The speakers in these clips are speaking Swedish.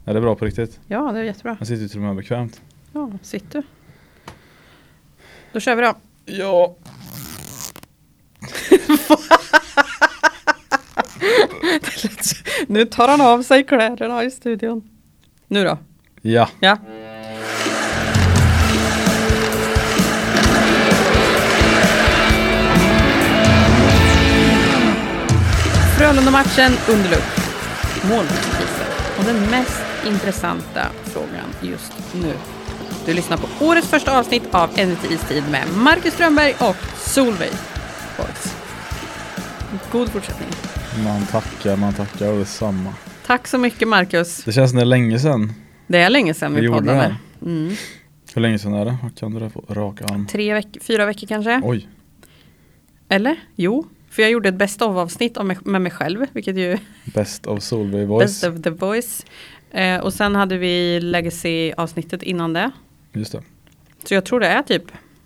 Är det bra på riktigt? Ja, det är jättebra. Jag sitter ju till och med bekvämt. Ja, sitt du. Då kör vi då. Ja. Nu tar han av sig kläderna i studion. Nu då? Ja. Ja. Frölunda-matchen under lupp. Målvaktspriser. Och den mest intressanta frågan just nu. Du lyssnar på årets första avsnitt av NVT Istid med Marcus Strömberg och Solveig Borgs. God fortsättning. Man tackar och detsamma. Tack så mycket, Marcus. Det känns som det är länge sedan. Det är länge sedan vi poddade. Hur länge sedan är det? Vad kan du det på rak arm? 4 veckor kanske. Oj. Eller? Jo. För jag gjorde ett best of avsnitt med mig själv. Vilket ju... Best of Solveig Voice. Best of the Voice. Och sen hade vi Legacy avsnittet innan det. Just det. Så jag tror det är typ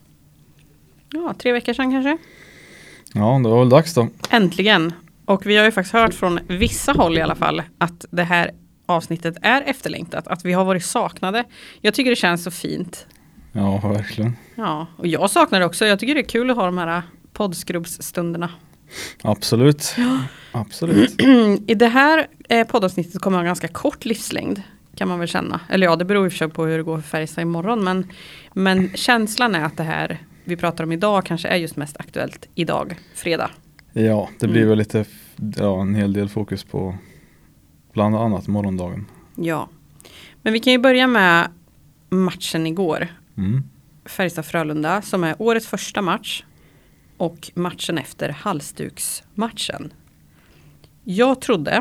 3 veckor sedan kanske. Ja, det var väl dags då. Äntligen. Och vi har ju faktiskt hört från vissa håll i alla fall att det här avsnittet är efterlängtat. Att vi har varit saknade. Jag tycker det känns så fint. Ja, verkligen. Ja, och jag saknar det också. Jag tycker det är kul att ha de här poddskrubbsstunderna. Absolut. Ja. Absolut. I det här poddavsnittet kommer ha ganska kort livslängd. Kan man väl känna. Eller ja, det beror ju för på hur det går för Färjestad imorgon. Men känslan är att det här vi pratar om idag kanske är just mest aktuellt idag, fredag. Ja, det blir väl lite en hel del fokus på bland annat morgondagen. Ja, men vi kan ju börja med matchen igår. Färjestad-Frölunda som är årets första match och matchen efter halsduksmatchen. Jag trodde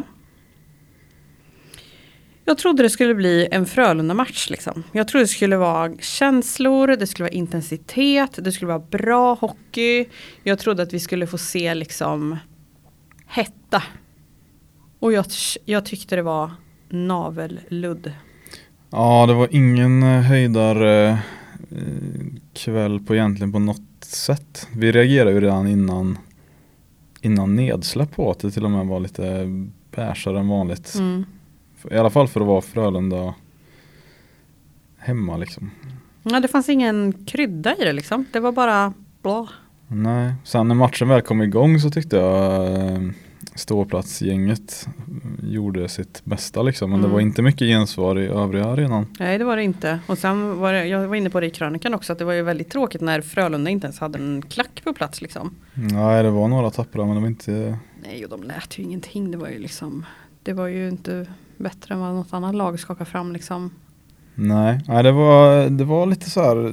det skulle bli en Frölunda-match liksom. Jag trodde det skulle vara känslor, det skulle vara intensitet, det skulle vara bra hockey. Jag trodde att vi skulle få se liksom hetta. Och jag tyckte det var navelludd. Ja, det var ingen höjdar kväll på egentligen på något sätt. Vi reagerade ju redan innan nedsläpp på att det till och med var lite bärsare än vanligt. I alla fall för att vara Frölunda hemma liksom. Ja, det fanns ingen krydda i det liksom. Det var bara bra. Nej, sen när matchen väl kom igång så tyckte jag ståplatsgänget gjorde sitt bästa liksom. Men det var inte mycket gensvar i övriga arenan. Nej, det var det inte. Och sen var jag var inne på det i krönikan också att det var ju väldigt tråkigt när Frölunda inte ens hade en klack på plats liksom. Nej, det var några tappra men de var inte... Nej, och de lät ju ingenting. Det var ju inte bättre än vad något annat lag skakade fram liksom. Nej, det var lite så här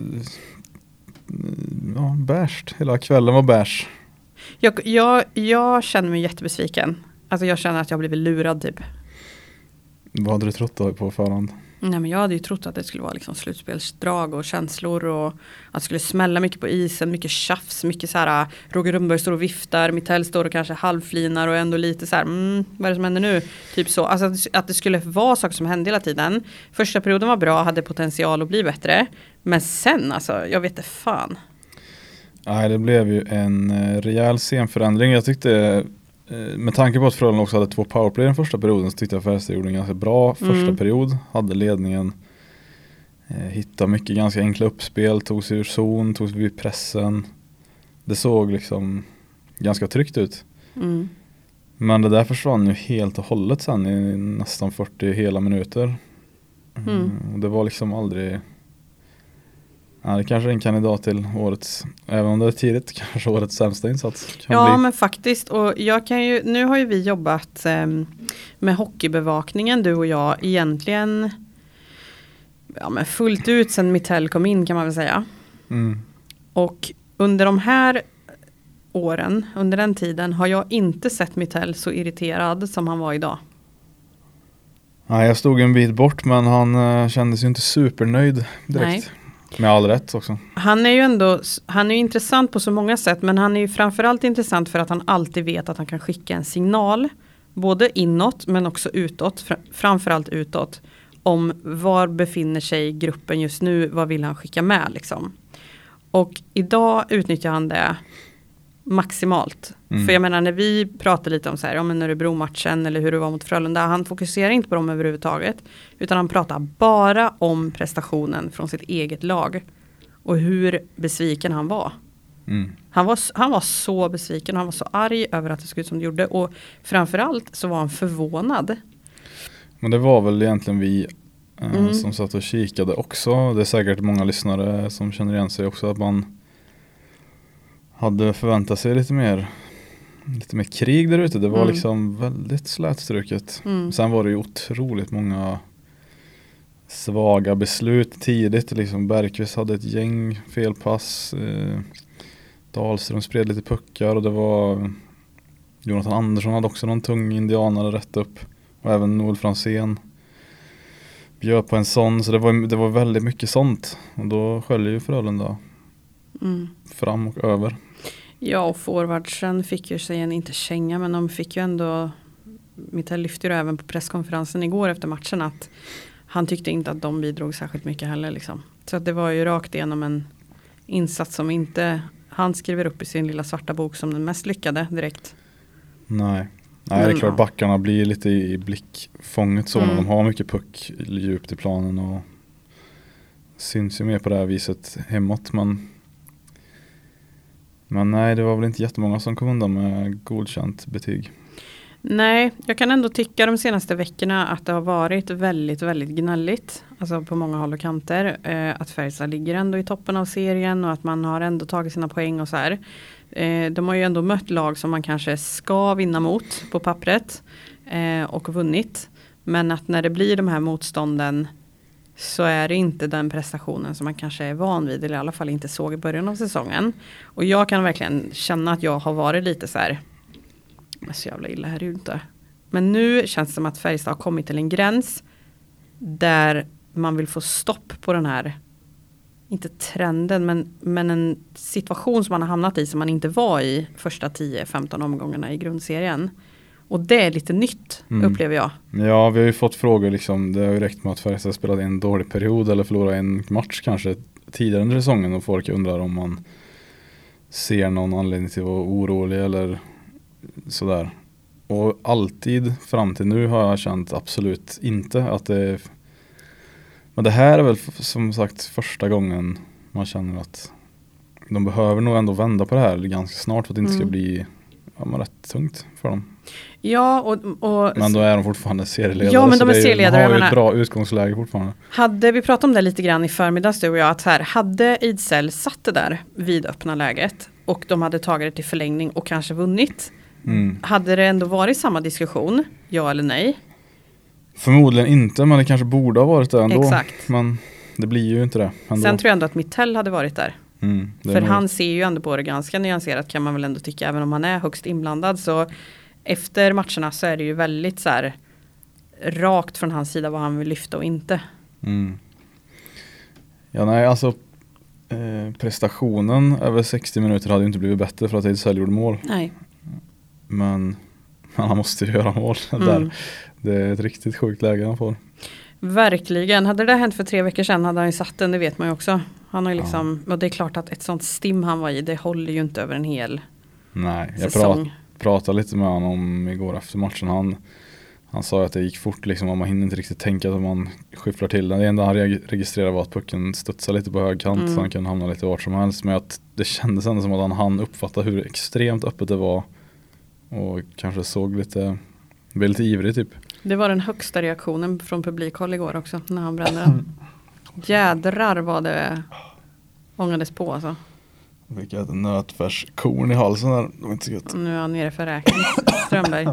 bärst. Hela kvällen var bärs. Jag känner mig jättebesviken. Alltså jag känner att jag blivit lurad typ. Vad hade du trott då på förhand? Nej, men jag hade ju trott att det skulle vara liksom slutspelsdrag och känslor och att det skulle smälla mycket på isen, mycket tjafs, mycket så här Roger Rönnberg står och viftar, Mitell står och kanske halvflinar och ändå lite så här vad är det som händer nu? Typ så, alltså att det skulle vara saker som hände hela tiden. Första perioden var bra, hade potential att bli bättre, men sen alltså, jag vet inte fan. Nej, det blev ju en rejäl scenförändring. Jag tyckte med tanke på att Frölunda också hade 2 powerplay i den första perioden så tyckte jag att Färjestad gjorde en ganska bra första period. Hade ledningen, hittade mycket ganska enkla uppspel, tog sig ur zon, tog sig vid pressen. Det såg liksom ganska tryggt ut. Men det där försvann ju helt och hållet sen i nästan 40 hela minuter. Och det var liksom aldrig... Ja, det kanske är en kandidat till årets, även om det är tidigt, kanske årets sämsta insats. Ja, men faktiskt. Och nu har ju vi jobbat med hockeybevakningen, du och jag, egentligen men fullt ut sedan Mitell kom in kan man väl säga. Och under de här åren, under den tiden, har jag inte sett Mitell så irriterad som han var idag. Nej, jag stod en bit bort, men han kändes ju inte supernöjd direkt. Nej. Med all rätt också. Han är ju intressant på så många sätt, men han är ju framförallt intressant för att han alltid vet att han kan skicka en signal, både inåt men också utåt, framförallt utåt, om var befinner sig gruppen just nu, vad vill han skicka med liksom. Och idag utnyttjar han det maximalt. För jag menar när vi pratar lite om så här, ja men Örebro-matchen eller hur det var mot Frölunda, han fokuserar inte på dem överhuvudtaget, utan han pratar bara om prestationen från sitt eget lag och hur besviken han var. Han var så besviken och han var så arg över att det såg ut som det gjorde, och framförallt så var han förvånad. Men det var väl egentligen vi som satt och kikade också. Det är säkert många lyssnare som känner igen sig också, att man hade förväntat sig lite mer krig där ute. Det var liksom väldigt slätstruket. Sen var det ju otroligt många svaga beslut tidigt. Liksom Bergqvist hade ett gäng felpass. Dahlström spred lite puckar och det var Jonathan Andersson hade också någon tung indianare rätt upp. Och även Noel Franzén bjöd på en sån. Så det var väldigt mycket sånt. Och då sköljer ju Frölunda fram och över. Ja, och forwardsen fick ju sig inte känga, men de fick ju ändå, Mitell lyfte ju även på presskonferensen igår efter matchen att han tyckte inte att de bidrog särskilt mycket heller liksom. Så att det var ju rakt igenom en insats som inte han skriver upp i sin lilla svarta bok som den mest lyckade direkt. Nej, det är klart backarna blir lite i blickfånget så när de har mycket puck djupt i planen och syns ju mer på det här viset hemåt, men nej, det var väl inte jättemånga som kom undan med godkänt betyg. Nej, jag kan ändå tycka de senaste veckorna att det har varit väldigt, väldigt gnälligt. Alltså på många håll och kanter. Att Färjestad ligger ändå i toppen av serien och att man har ändå tagit sina poäng och så här. De har ju ändå mött lag som man kanske ska vinna mot på pappret och vunnit. Men att när det blir de här motstånden så är det inte den prestationen som man kanske är van vid, eller i alla fall inte såg i början av säsongen. Och jag kan verkligen känna att jag har varit lite så här, men så jävla illa här är det ju inte. Men nu känns det som att Färjestad har kommit till en gräns där man vill få stopp på den här, inte trenden, men en situation som man har hamnat i som man inte var i första 10-15 omgångarna i grundserien. Och det är lite nytt, upplever jag. Ja, vi har ju fått frågor liksom, det har ju räckt med att Färjestad spelat en dålig period eller förlorat en match kanske tidigare under säsongen, och folk undrar om man ser någon anledning till att vara orolig eller sådär. Och alltid fram till nu har jag känt absolut inte att det, men det här är väl som sagt första gången man känner att de behöver nog ändå vända på det här ganska snart för att det inte ska bli rätt tungt för dem. Ja, men då är de fortfarande serieledare. Ja, men de är serieledare. De har ju ett bra utgångsläge fortfarande. Hade vi pratat om det lite grann i förmiddags du och jag, att här, hade Ejdsell satt det där vid öppna läget och de hade tagit det till förlängning och kanske vunnit, hade det ändå varit samma diskussion, ja eller nej? Förmodligen inte, men det kanske borde ha varit det ändå. Exakt. Men det blir ju inte det ändå. Sen tror jag ändå att Mitell hade varit där. För han ser ju ändå på det ganska nyanserat, kan man väl ändå tycka, även om han är högst inblandad. Så efter matcherna så är det ju väldigt så här rakt från hans sida vad han vill lyfta och inte. Ja, nej, alltså prestationen över 60 minuter hade ju inte blivit bättre för att Ejdsell gjorde mål. Nej. Men han måste ju göra mål där. Det är ett riktigt sjukt läge han får. Verkligen. Hade det hänt för 3 veckor sedan hade han ju satt den, det vet man ju också. Han har ju liksom, och det är klart att ett sånt stim han var i, det håller ju inte över en hel säsong. Jag pratade lite med honom igår efter matchen. Han sa att det gick fort liksom, och man hinner inte riktigt tänka att man skyfflar till den. Det enda han registrerade var att pucken studsade lite på högkant så han kunde hamna lite vart som helst. Men att det kändes ändå som att han uppfattade hur extremt öppet det var och kanske såg lite ivrig typ. Det var den högsta reaktionen från publikhåll igår också när han brände den. Jädrar vad det ångades på alltså. Jag fick ett nötfärskorn i halsen där. Det var inte så gott. Nu är han nere för räkning. Strömberg.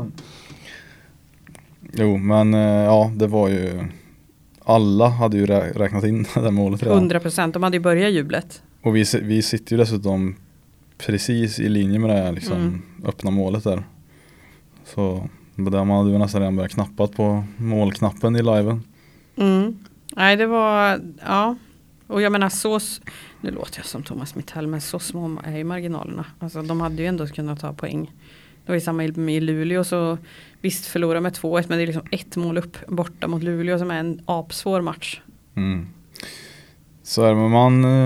Jo, men ja, det var ju, alla hade ju räknat in det där målet redan. 100%, de hade ju börjat jublet. Och vi sitter ju dessutom precis i linje med det här liksom, öppna målet där. Så där man hade ju nästan redan börjat knappat på målknappen i liven. Nej, det var, ja. Och jag menar nu låter jag som Thomas Mitell, men så små är ju marginalerna. Alltså de hade ju ändå kunnat ta poäng. Det var ju samma i Luleå, så visst förlorade med 2-1, men det är liksom 1 mål upp borta mot Luleå som är en apsvår match. Så är det, men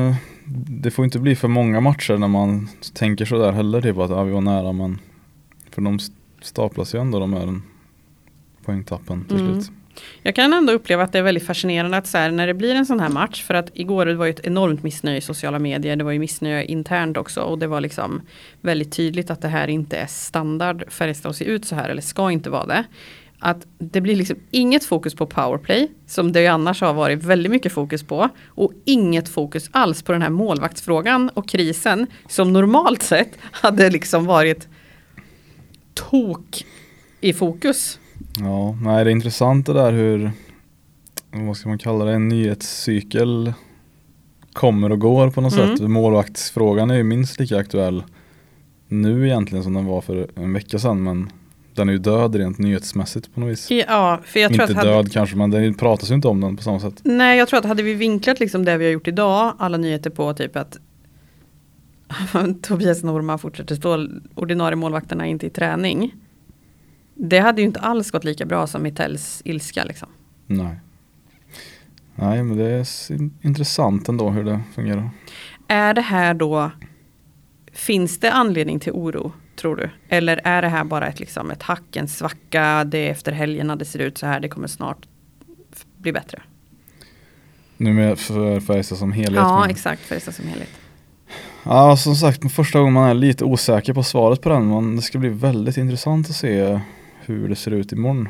det får inte bli för många matcher när man tänker så där heller, typ att vi var nära, men för de staplas ju ändå de här poängtappen till slut. Jag kan ändå uppleva att det är väldigt fascinerande att så här, när det blir en sån här match, för att igår det var ju ett enormt missnöje i sociala medier, det var ju missnöje internt också, och det var liksom väldigt tydligt att det här inte är standard Färjestad att se ut så här, eller ska inte vara det. Att det blir liksom inget fokus på powerplay, som det ju annars har varit väldigt mycket fokus på, och inget fokus alls på den här målvaktsfrågan och krisen som normalt sett hade liksom varit tok i fokus. Ja, nej, det är intressant det där hur, vad ska man kalla det, en nyhetscykel kommer och går på något sätt. Målvaktsfrågan är ju minst lika aktuell nu egentligen som den var för en vecka sedan, men den är ju död rent nyhetsmässigt på något vis. Ja, för jag tror inte att död kanske, men det pratas ju inte om den på samma sätt. Nej, jag tror att hade vi vinklat liksom det vi har gjort idag, alla nyheter på typ att Tobias Norma fortsätter stå, ordinarie målvakterna är inte i träning. Det hade ju inte alls gått lika bra som Mittells ilska liksom. Nej, men det är intressant ändå hur det fungerar. Är det här då, finns det anledning till oro, tror du? Eller är det här bara ett hack, en svacka, det efter helgerna det ser ut så här, det kommer snart bli bättre? Nu med för Färjestad som helhet? Ja, exakt, Färjestad som helhet. Ja, som sagt, första gången man är lite osäker på svaret på den, men det ska bli väldigt intressant att se hur det ser ut imorgon.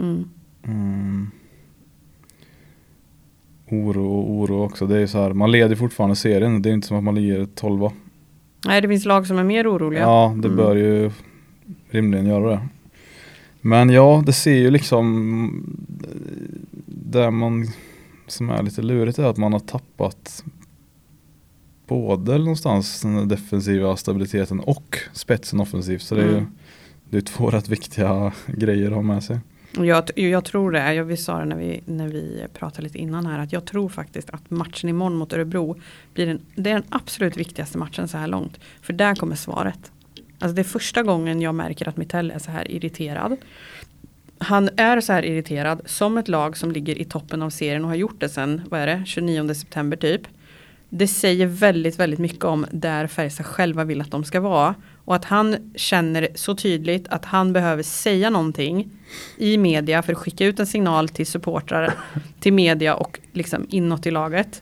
Oro också. Det är så här, man leder fortfarande serien. Det är inte som att man ligger 12. Nej, det finns lag som är mer oroliga. Ja, det bör ju rimligen göra det. Men ja, det ser ju liksom där man, som är lite lurigt, är att man har tappat både någonstans den defensiva stabiliteten och spetsen offensivt. Så det är två rätt viktiga grejer att ha med sig. Jag tror det. Vi sa det när vi pratade lite innan här, att jag tror faktiskt att matchen imorgon mot Örebro blir det är den absolut viktigaste matchen så här långt. För där kommer svaret. Alltså det är första gången jag märker att Mittell är så här irriterad. Han är så här irriterad som ett lag som ligger i toppen av serien och har gjort det sedan, 29 september typ. Det säger väldigt, väldigt mycket om där Färjestad själva vill att de ska vara. Och att han känner så tydligt att han behöver säga någonting i media för att skicka ut en signal till supportrar, till media och liksom inåt i laget.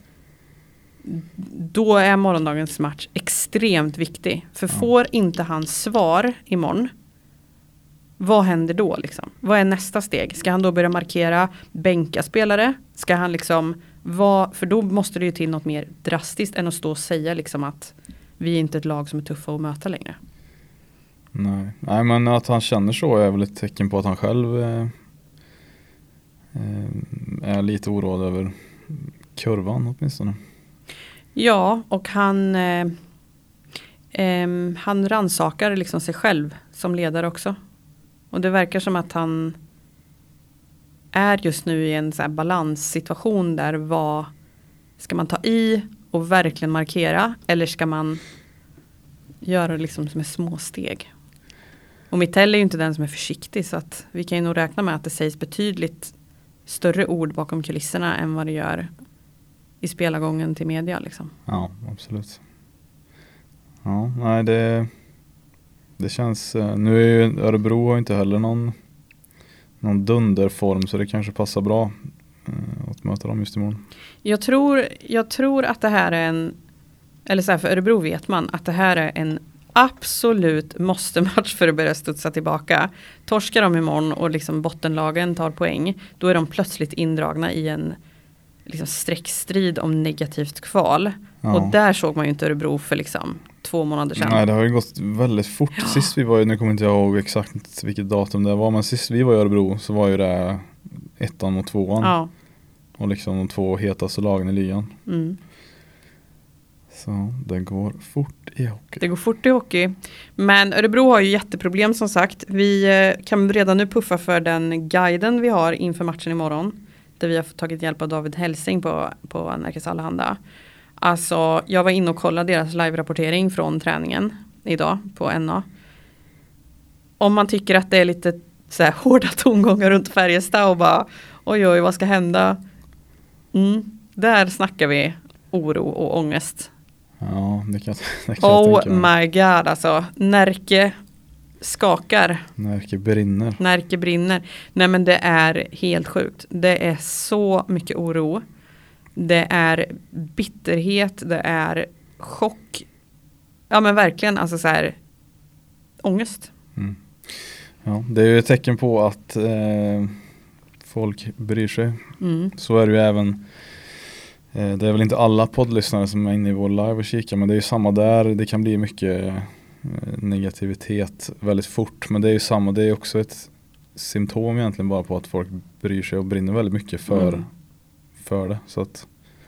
Då är morgondagens match extremt viktig. För får inte han svar imorgon, vad händer då liksom? Vad är nästa steg? Ska han då börja markera bänka spelare? Ska han liksom för då måste det ju till något mer drastiskt än att stå och säga liksom att vi är inte ett lag som är tuffa att möta längre. Nej, men att han känner så är väl ett tecken på att han själv är lite oroad över kurvan åtminstone. Ja, och han rannsakar liksom sig själv som ledare också. Och det verkar som att han är just nu i en så här balanssituation där vad ska man ta i och verkligen markera, eller ska man göra liksom som små steg? Och Mittell är ju inte den som är försiktig, så att vi kan ju nog räkna med att det sägs betydligt större ord bakom kulisserna än vad det gör i spelargången till media liksom. Ja, absolut. Ja, nej, det känns, nu är ju Örebro har inte heller någon dunderform, så det kanske passar bra att möta dem just imorgon. Jag tror att det här är eller så här, för Örebro vet man att det här är en absolut måste-match för att börja studsa tillbaka. Torskar de imorgon och liksom bottenlagen tar poäng, då är de plötsligt indragna i en liksom streckstrid om negativt kval. Ja. Och där såg man ju inte Örebro för liksom 2 månader sedan. Nej, det har ju gått väldigt fort. Ja. Sist vi var ju, nu kommer inte jag ihåg exakt vilket datum det var, men sist vi var i Örebro så var ju det 1 mot 2. Ja. Och liksom de 2 hetaste lagen i ligan. Så det går fort i hockey. Det går fort i hockey. Men Örebro har ju jätteproblem som sagt. Vi kan redan nu puffa för den guiden vi har inför matchen imorgon. Där vi har tagit hjälp av David Helsing på Närkes Allehanda. Alltså, jag var inne och kollade deras live-rapportering från träningen idag på NA. Om man tycker att det är lite så här hårda tongångar runt Färjestad och bara oj, vad ska hända? Där snackar vi oro och ångest. Ja, det kan jag tänka mig. My god, alltså. Närke skakar. Närke brinner. Nej, men det är helt sjukt. Det är så mycket oro. Det är bitterhet. Det är chock. Ja, men verkligen, alltså så här, ångest. Mm. Ja, det är ju ett tecken på att folk bryr sig. Så är det ju även. Det är väl inte alla poddlyssnare som är inne i vår live och kikar, men det är ju samma där. Det kan bli mycket negativitet väldigt fort, men det är ju samma. Det är också ett symptom egentligen bara på att folk bryr sig och brinner väldigt mycket för det. Så att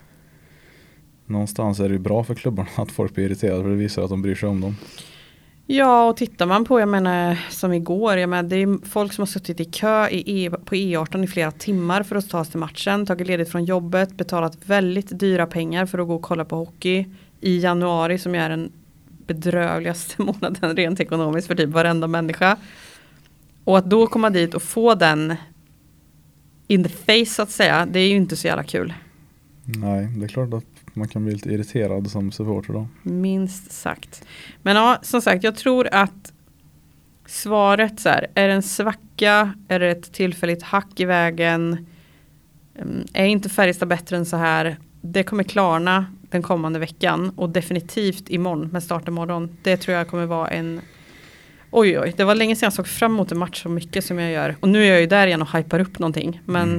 någonstans är det ju bra för klubbarna att folk blir irriterade, för det visar att de bryr sig om dem. Ja, och tittar man på, jag menar, som igår, jag menar, det är folk som har suttit i kö på E18 i flera timmar för att ta sig till matchen, tagit ledigt från jobbet, betalat väldigt dyra pengar för att gå och kolla på hockey i januari, som är den bedrövligaste månaden rent ekonomiskt för typ varenda människa. Och att då komma dit och få den in the face, så att säga, det är ju inte så jävla kul. Nej, det är klart att man kan bli lite irriterad som supporter då. Minst sagt. Men ja, som sagt, jag tror att svaret så här, är det en svacka, är det ett tillfälligt hack i vägen, är inte Färjestad bättre än så här? Det kommer klarna den kommande veckan, och definitivt imorgon med start imorgon. Det tror jag kommer vara en... Oj, det var länge sedan jag såg fram emot en match så mycket som jag gör. Och nu är jag ju där igen och hypar upp någonting. Men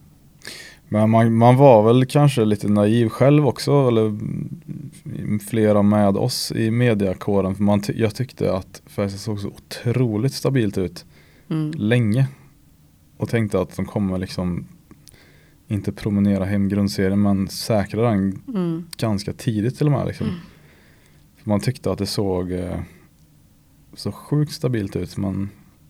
man var väl kanske lite naiv själv också, eller flera med oss i mediakåren, för jag tyckte att Färjestad såg så otroligt stabilt ut länge, och tänkte att de kommer liksom inte promenera hem grundserien, men säkra den ganska tidigt till och med liksom. För man tyckte att det såg så sjukt stabilt ut, men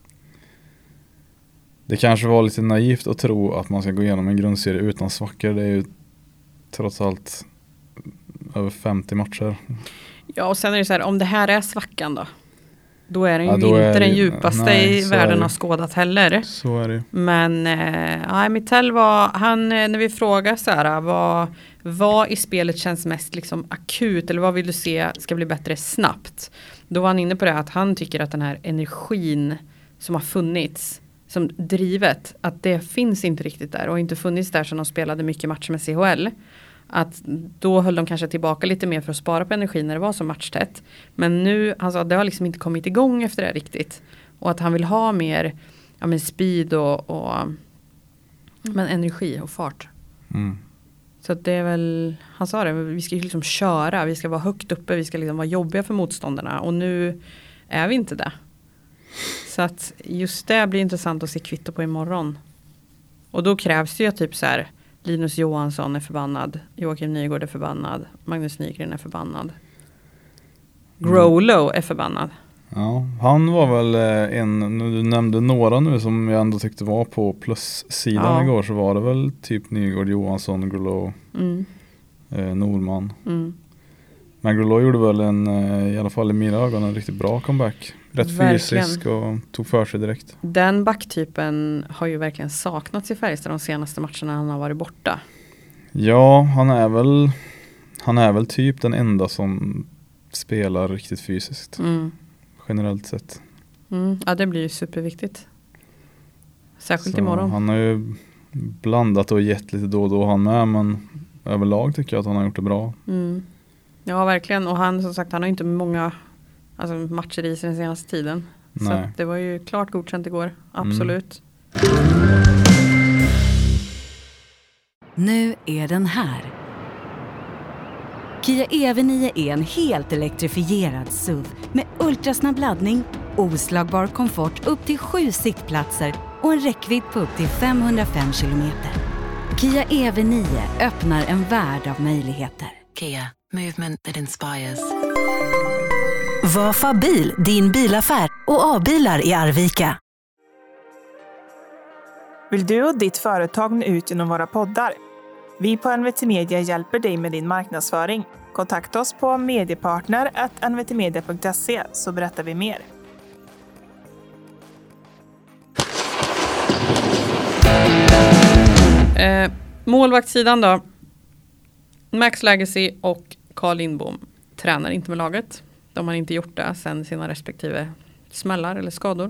det kanske var lite naivt att tro att man ska gå igenom en grundserie utan svackor. Det är ju trots allt över 50 matcher. Ja, och sen är det så här, om det här är svackan då är den ju inte den djupaste i världen har skådat heller. Så är det. Men Mitell var, han, när vi frågar så här, vad i spelet känns mest liksom akut, eller vad vill du se ska bli bättre snabbt? Då var han inne på det, att han tycker att den här energin som har funnits, som drivet, att det finns inte riktigt där, och inte funnits där som de spelade mycket matcher med CHL. Att då höll de kanske tillbaka lite mer för att spara på energi när det var så matchtätt. Men nu, alltså, det har liksom inte kommit igång efter det riktigt. Och att han vill ha mer speed och men energi och fart. Så att det är väl, han sa det, vi ska liksom köra, vi ska vara högt uppe, vi ska liksom vara jobbiga för motståndarna. Och nu är vi inte det. Så att just det blir intressant att se kvitto på imorgon. Och då krävs det ju typ så här, Linus Johansson är förbannad, Joakim Nygård är förbannad, Magnus Nygren är förbannad, Growlow är förbannad. Ja, han var väl du nämnde några nu som jag ändå tyckte var på plussidan igår, så var det väl typ Nygård, Johansson, Growlow, Norman. Men Growlow gjorde väl i alla fall i mina ögon, en riktigt bra comeback. Rätt verkligen. Fysisk och tog för sig direkt. Den backtypen har ju verkligen saknats i Färjestad de senaste matcherna han har varit borta. Ja, han är väl typ den enda som spelar riktigt fysiskt. Generellt sett. Ja, det blir ju superviktigt. Särskilt imorgon. Han har ju blandat och gett lite då och då han med, men överlag tycker jag att han har gjort det bra. Ja, verkligen. Och han, som sagt, han har inte många matcher i sig den senaste tiden. Nej. Så att det var ju klart godkänt igår. Absolut. Nu är den här. Kia EV9 är en helt elektrifierad SUV med ultrasnabb laddning, oslagbar komfort upp till 7 sittplatser och en räckvidd på upp till 505 kilometer. Kia EV9 öppnar en värld av möjligheter. Kia, movement that inspires. Vafa bil, din bilaffär, och A-bilar i Arvika. Vill du och ditt företag nå ut genom våra poddar? Vi på NVT Media hjälper dig med din marknadsföring. Kontakta oss på mediepartner@nvtmedia.se så berättar vi mer. Målvaktssidan då. Max Legacy och Carl Lindbom. tränar inte med laget. De har inte gjort det sen sina respektive smällar eller skador.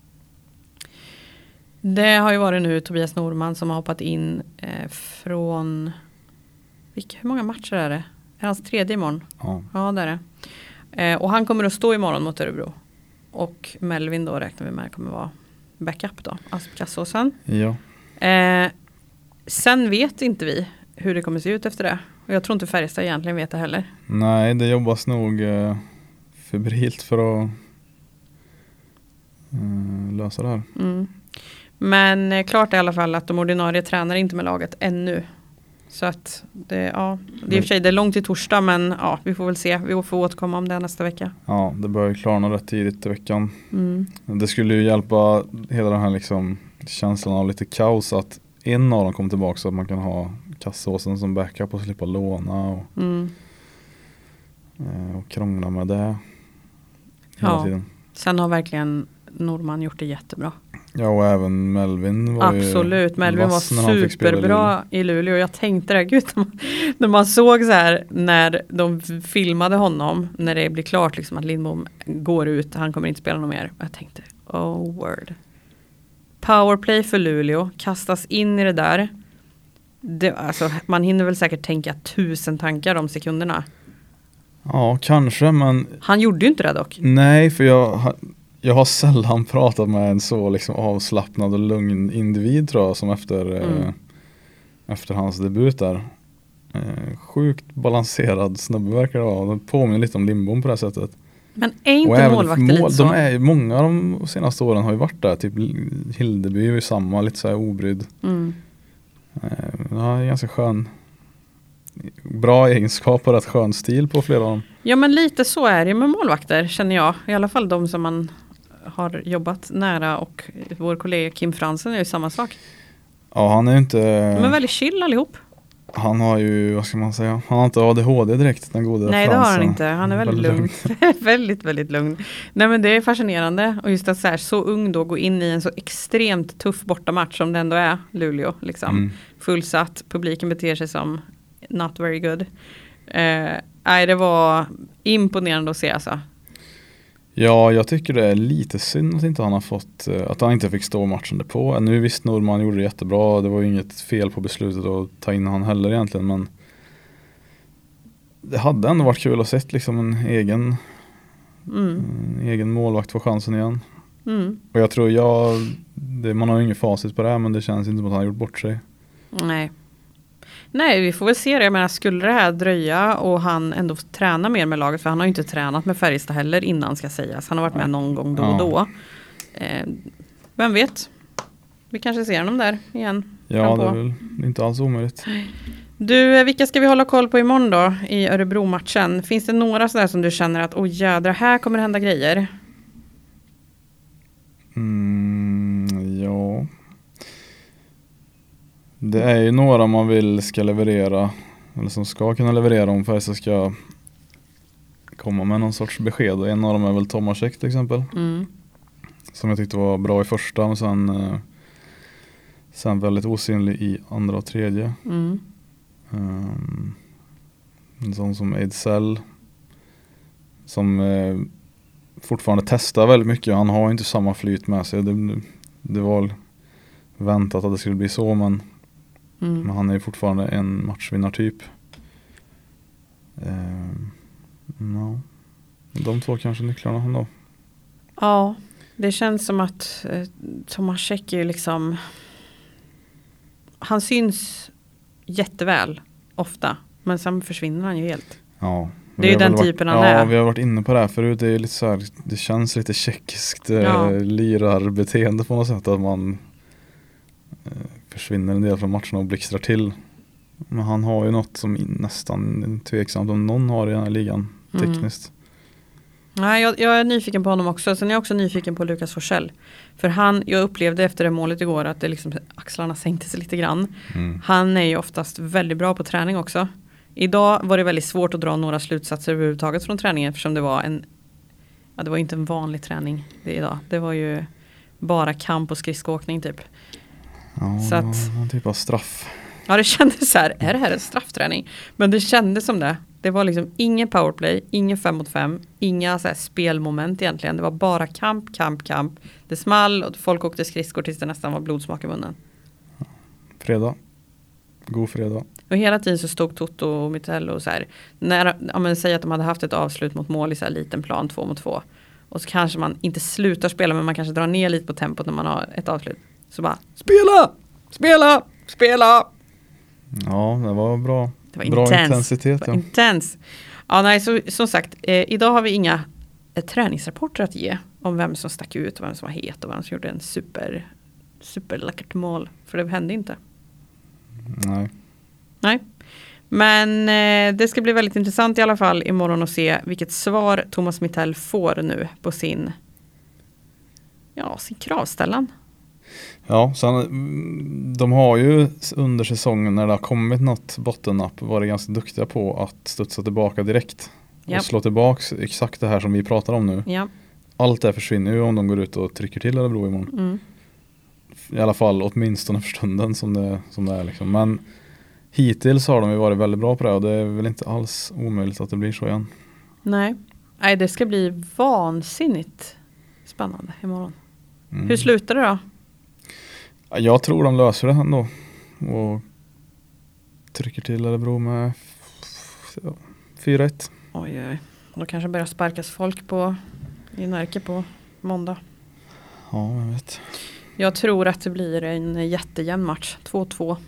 Det har ju varit nu Tobias Norman som har hoppat in från... hur många matcher är det? Är det hans 3:e imorgon? Ja, det är det. Och han kommer att stå imorgon mot Örebro. Och Melvin då räknar vi med kommer vara backup då. Aspkassåsen. Ja. Sen vet inte vi hur det kommer se ut efter det. Och jag tror inte Färjestad egentligen vet det heller. Nej, det jobbas nog febrilt för att lösa det här. Mm. Men klart är i alla fall att de ordinarie tränar inte med laget ännu. Så att det är i och för sig det är långt till torsdag, men ja, vi får väl se. Vi får återkomma om det nästa vecka. Ja, det börjar klarna rätt tidigt i veckan. Det skulle ju hjälpa hela den här liksom känslan av lite kaos att en av dem kommer tillbaka så att man kan ha Kassåsen som backup och slippa låna och krångla med det hela tiden. Sen har verkligen Norman gjort det jättebra. Ja, och även Melvin var absolut, Melvin var superbra i Luleå. Och jag tänkte det, gud, när man såg så här när de filmade honom, när det blir klart liksom att Lindbom går ut, han kommer inte spela något mer. Jag tänkte, oh word. Powerplay för Luleå, kastas in i det där. Alltså, man hinner väl säkert tänka 1000 tankar om sekunderna. Ja, kanske, men... Han gjorde ju inte det dock. Nej, för jag har sällan pratat med en så liksom avslappnad och lugn individ tror jag som efter hans debut där. Sjukt balanserad snubbe verkar det vara. Den påminner lite om Lindbom på det här sättet. Men är inte målvakter lite så? Många av de senaste åren har ju varit där. Typ Hildeby är ju samma, lite så här obrydd. Ja, ganska skön. Bra egenskap och rätt skön stil på flera av dem. Ja, men lite så är det med målvakter känner jag. I alla fall de som man har jobbat nära, och vår kollega Kim Fransen är ju samma sak. Ja, han är ju inte... De är väldigt chill allihop. Han har ju, vad ska man säga, han har inte ADHD direkt, den gode Nej, Fransen. Det har han inte. Han är väldigt lugn. väldigt, väldigt lugn. Nej, men det är fascinerande. Och just att så ung då gå in i en så extremt tuff bortamatch som det ändå är Luleå. Liksom. Fullsatt, publiken beter sig som not very good. Det var imponerande att se alltså. Ja, jag tycker det är lite synd att inte han har fått, att han inte fick stå matchen på. Nu visst, Norman gjorde det jättebra. Det var ju inget fel på beslutet att ta in han heller egentligen, men det hade ändå varit kul att se liksom en egen målvakt få chansen igen. Och jag tror man har ju ingen facit på det här, men det känns inte som att han har gjort bort sig. Nej, vi får väl se det. Jag menar, skulle det här dröja och han ändå träna mer med laget, för han har ju inte tränat med Färjestad heller innan ska sägas. Han har varit med någon gång då och då. Vem vet? Vi kanske ser honom där igen. Ja, det är väl inte alls omöjligt. Du, vilka ska vi hålla koll på imorgon då i Örebro-matchen? Finns det några sådär som du känner att jädra, här kommer det hända grejer? Ja. Det är ju några man vill ska leverera, eller som ska kunna leverera om Färjestad ska komma med någon sorts besked. Och en av dem är väl Tomasek till exempel. Som jag tyckte var bra i första, men sen väldigt osynlig i andra och tredje. En sån som Ejdsell som fortfarande testar väldigt mycket. Han har inte samma flyt med sig. Det var väntat att det skulle bli så, men han är ju fortfarande en matchvinnartyp. De två kanske nycklarna ändå. Ja, det känns som att Tomasek är ju liksom, han syns jätteväl ofta, men sen försvinner han ju helt. Ja. Det är ju den typen han är. Ja, vi har varit inne på det här förut. Det är lite så här, det känns lite tjeckiskt lirarbeteende på något sätt, att man försvinner en del från matcherna och blixtrar till. Men han har ju något som nästan tveksamt om någon har i den här ligan tekniskt. Nej, jag är nyfiken på honom också. Sen är jag också nyfiken på Lukas Forsell. För jag upplevde efter det målet igår att det liksom, axlarna sänkte sig lite grann. Han är ju oftast väldigt bra på träning också. Idag var det väldigt svårt att dra några slutsatser överhuvudtaget från träningen, eftersom det var det var inte en vanlig träning idag. Det var ju bara kamp och skridskoåkning typ. Ja, så att, en typ av straff. Ja, det kändes så här, är det här en straffträning? Men det kändes som det. Det var liksom ingen powerplay, ingen 5 mot 5, inga så här spelmoment egentligen. Det var bara kamp. Det small och folk åkte skridskor tills det nästan var blodsmak i munnen. Fredag. God fredag. Och hela tiden så stod Toto och Mitell och så här. Säg att de hade haft ett avslut mot mål i så här liten plan 2 mot 2. Och så kanske man inte slutar spela, men man kanske drar ner lite på tempot när man har ett avslut. Så bara, spela! Ja, det var bra. Det var bra intensitet. Det var intens. Ja, nej, så, som sagt, idag har vi inga träningsrapporter att ge om vem som stack ut och vem som var het och vem som gjorde en super läckert mål. För det hände inte. Nej. Men det ska bli väldigt intressant i alla fall imorgon att se vilket svar Thomas Mitell får nu på sin kravställan. Ja, de har ju under säsongen när det har kommit något bottennapp varit ganska duktiga på att studsa tillbaka direkt. Och slå tillbaka exakt det här som vi pratar om nu. Ja. Allt det här försvinner ju om de går ut och trycker till Örebro imorgon. I alla fall åtminstone för stunden som det är liksom. Men hittills har de ju varit väldigt bra på det och det är väl inte alls omöjligt att det blir så igen. Nej, det ska bli vansinnigt spännande imorgon. Hur slutar det då? Jag tror de löser det ändå och trycker till Örebro med 4-1. Oj. Då kanske börjar sparkas folk i Närke på måndag. Ja, jag vet. Jag tror att det blir en jättejämn match. 2-2.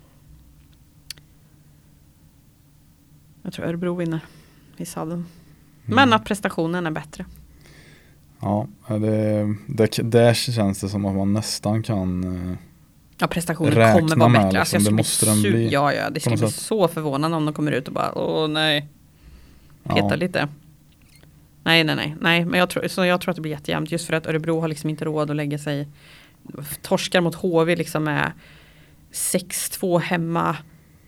Jag tror Örebro vinner i sadden. Men att prestationen är bättre. Ja, det känns det som att man nästan kan prestationen kommer vara bättre. Liksom. Det måste den bli. Ja, det ska bli så förvånande om de kommer ut och bara, åh nej. Peta lite. Nej, men jag tror att det blir jättejämnt just för att Örebro har liksom inte råd att lägga sig. Torskar mot HV liksom med 6-2 hemma.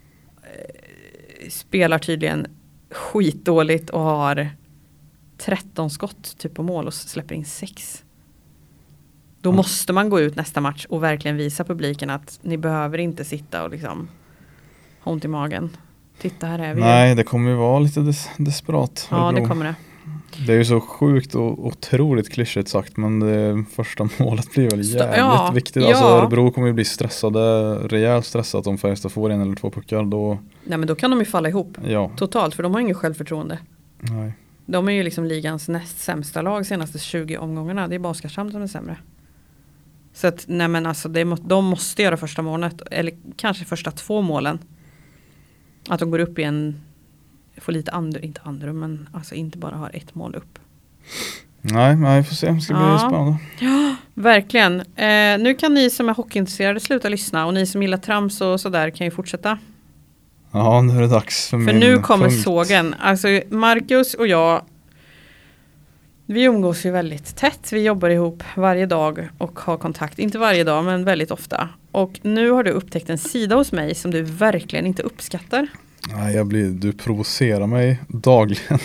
Spelar tydligen skitdåligt och har 13 skott typ på mål och släpper in 6. Då måste man gå ut nästa match och verkligen visa publiken att ni behöver inte sitta och liksom ha ont i magen. Titta, här är vi. Nej, det kommer ju vara lite desperat. Ja, det kommer det. Det är ju så sjukt och otroligt klyschigt sagt, men det första målet blir väl jävligt viktigt. Alltså Örebro kommer ju bli rejält stressat om Färjestad får 1 eller 2 puckar. Nej, men då kan de ju falla ihop totalt, för de har inget självförtroende. Nej. De är ju liksom ligans näst sämsta lag senaste 20 omgångarna. Det är bara Oskarshamn som är sämre. Så att, nej men alltså, de måste göra första målet, eller kanske första 2 målen. Att de går upp i får lite inte andrum, men alltså inte bara har 1 mål upp. Nej, vi får se. Det ska bli spännande. Ja, verkligen. Nu kan ni som är hockeyintresserade sluta lyssna, och ni som gillar trams och sådär kan ju fortsätta. Ja, nu är det dags för min nu kommer punkt. sågen. Alltså Marcus och jag, vi umgås ju väldigt tätt. Vi jobbar ihop varje dag och har kontakt. Inte varje dag, men väldigt ofta. Och nu har du upptäckt en sida hos mig som du verkligen inte uppskattar. Nej, du provocerar mig dagligen.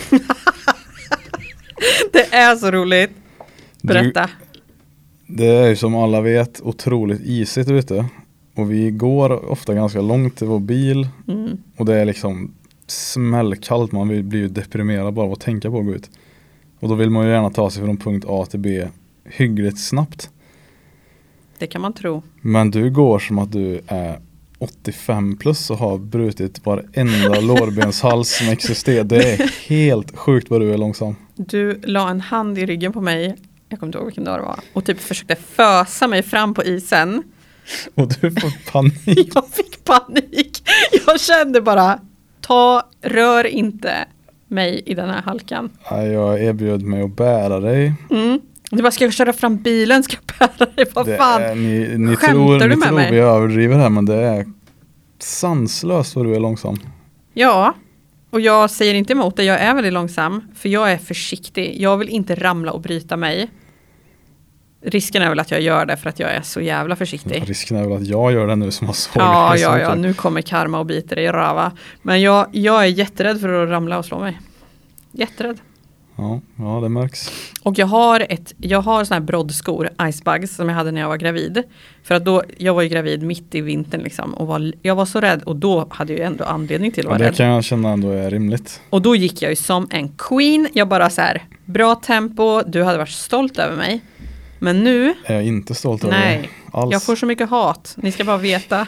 Det är så roligt. Berätta. Det är ju som alla vet otroligt isigt ute. Och vi går ofta ganska långt till vår bil. Och det är liksom smällkallt. Man blir ju deprimerad bara av att tänka på att gå ut. Och då vill man ju gärna ta sig från punkt A till B hyggligt snabbt. Det kan man tro. Men du går som att du är 85 plus och har brutit varenda lårbenshals som existerar. Det är helt sjukt vad du är långsam. Du la en hand i ryggen på mig. Jag kommer inte ihåg vilken dag det var. Och typ försökte fösa mig fram på isen. Och du får panik. Jag fick panik. Jag kände bara, rör inte mig i den här halkan. Jag erbjöd mig att bära dig. Du bara, ska jag köra fram bilen? Ska jag bära dig? Vad fan? Ni tror vi överdriver här, men det är sanslöst vad du är långsam. Ja, och jag säger inte emot det. Jag är väldigt långsam, för jag är försiktig. Jag vill inte ramla och bryta mig. Risken är väl att jag gör det för att jag är så jävla försiktig. Ja, risken är väl att jag gör det nu som har sågat. Ja, nu kommer karma och biter dig i rava. Men jag är jätterädd för att ramla och slå mig. Jätterädd. Ja, det märks. Och jag har såna här broddskor, Icebugs, som jag hade när jag var gravid. För att jag var ju gravid mitt i vintern liksom. Och jag var så rädd. Och då hade jag ju ändå anledning till att vara rädd. Det kan jag känna ändå är rimligt. Och då gick jag ju som en queen. Jag bara så här, bra tempo. Du hade varit stolt över mig. Men nu... Är jag inte stolt över Nej, alls. jag får så mycket hat. Ni ska bara veta.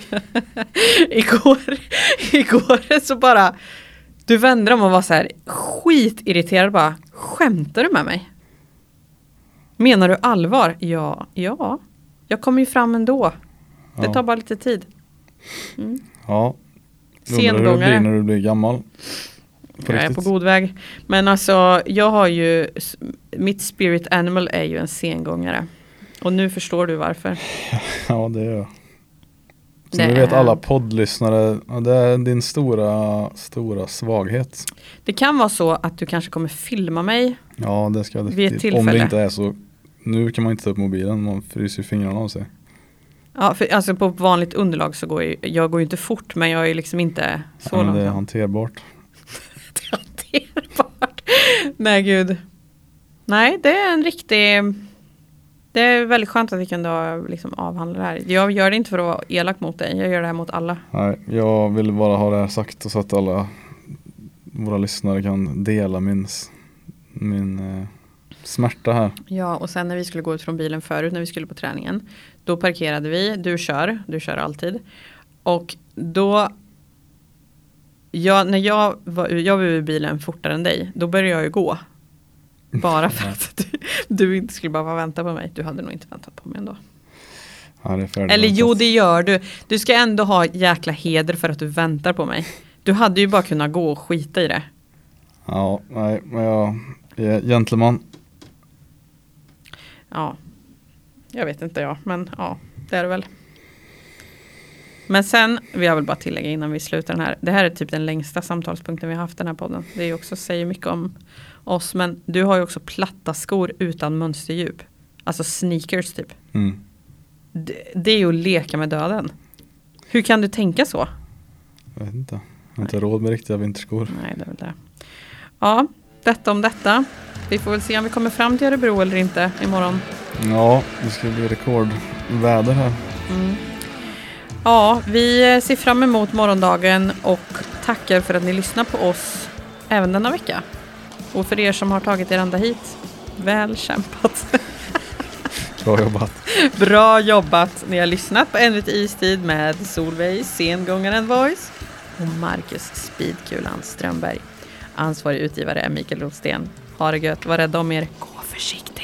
Igår så bara... Du vände om och var så här skitirriterad bara. Skämtar du med mig? Menar du allvar? Ja. Jag kommer ju fram ändå. Det tar bara lite tid. Ja. Sengångare. Hur det blir när du blir gammal. Jag är på god väg. Men alltså, jag har ju... Mitt spirit animal är ju en sengångare. Och nu förstår du varför. Ja, det är jag. Så du vet alla poddlyssnare, det är din stora svaghet. Det kan vara så att du kanske kommer filma mig. Ja, det ska jag vid ett definitivt. Om det inte är så. Nu kan man inte ta upp mobilen, man fryser ju fingrarna av sig. Ja, för alltså på vanligt underlag så går jag går ju inte fort, men jag är liksom inte så långt. Det är hanterbart. Det är hanterbart. Nej, gud. Nej, det är en riktig... Det är väldigt skönt att vi kunde liksom avhandla det här. Jag gör det inte för att vara elak mot dig. Jag gör det här mot alla. Nej, jag vill bara ha det här sagt så att alla våra lyssnare kan dela min smärta här. Ja, och sen när vi skulle gå ut från bilen förut, när vi skulle på träningen, då parkerade vi. Du kör alltid. Och då, när jag var ur bilen fortare än dig, då började jag ju gå. Bara för att du inte skulle bara vänta på mig. Du hade nog inte väntat på mig ändå. Ja, det är färdigt. Eller jo, det gör du. Du ska ändå ha jäkla heder för att du väntar på mig. Du hade ju bara kunnat gå och skita i det. Ja, nej, men jag är gentleman. Ja, jag vet inte men ja, det är det väl. Men sen, vi har väl bara tillägga innan vi slutar den här. Det här är typ den längsta samtalspunkten vi har haft den här podden. Det är ju också, säger mycket om oss. Men du har ju också platta skor utan mönsterdjup. Alltså sneakers typ. Mm. Det är ju att leka med döden. Hur kan du tänka så? Jag vet inte. Jag har inte råd med riktiga vinterskor. Nej, det är väl det. Ja, detta om detta. Vi får väl se om vi kommer fram till Örebro eller inte imorgon. Ja, det ska bli rekordväder här. Mm. Ja, vi ser fram emot morgondagen och tackar för att ni lyssnar på oss även denna vecka. Och för er som har tagit er ända hit, väl kämpat. Bra jobbat. Bra jobbat. Ni har lyssnat på Ännu ett istid med Solveig, Sengångaren Voice och Marcus Speedkulan Strömberg. Ansvarig utgivare är Mikael Rotsten. Ha det gött, var rädda om er. Gå försiktigt.